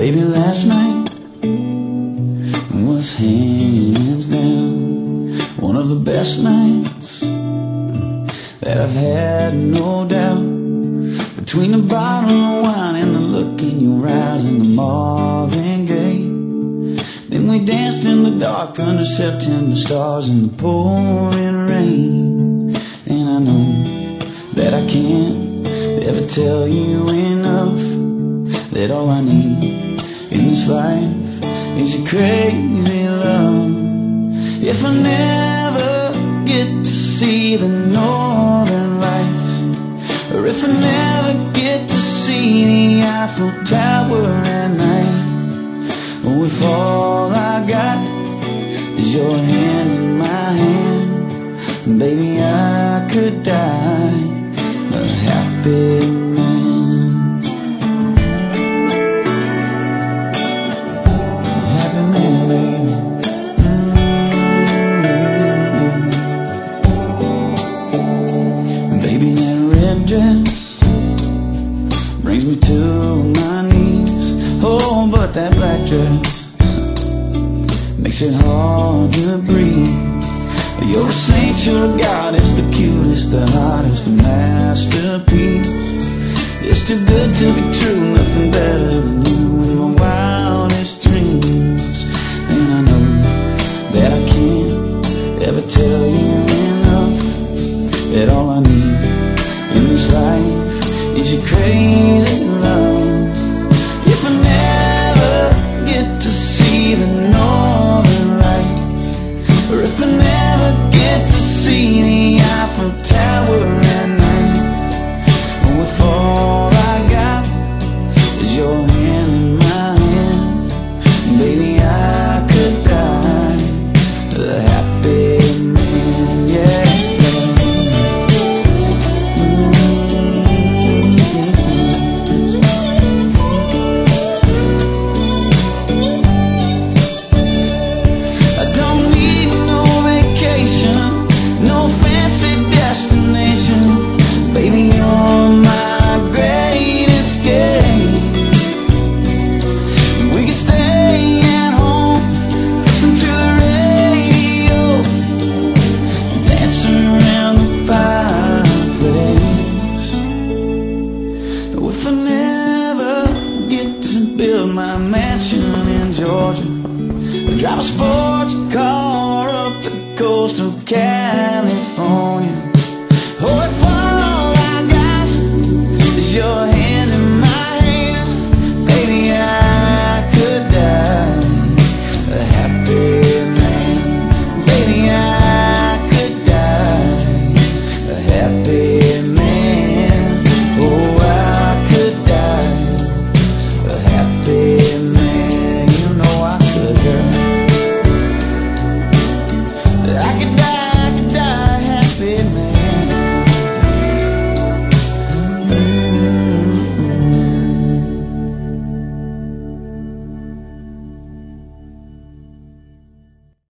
Baby, last night was hands down one of the best nights that I've had, no doubt. Between the bottle of wine and the look in your eyes and the Marvin Gaye, then we danced in the dark under September stars in the pouring rain. And I know that I can't ever tell you enough that all I need in this life is your crazy love. If I never get to see the northern lights, or if I never get to see the Eiffel Tower at night, or if all I got is your hand in my hand, baby, I could die a happy man. Dress brings me to my knees. Oh, but that black dress makes it hard to breathe. You're a saint, you're a goddess, the cutest, the hottest, a masterpiece. It's too good to be true, nothing better than you in my wildest dreams. And I know that I can't ever tell you enough that all I need in this life is your crazy love. If I never get to see the northern lights, or if I never get to see the Eiffel Tower at night, or if all I got is your hand in my hand, baby, I could die a happy man, yeah. If I never get to build my mansion in Georgia, drive a sports car up the coast of California,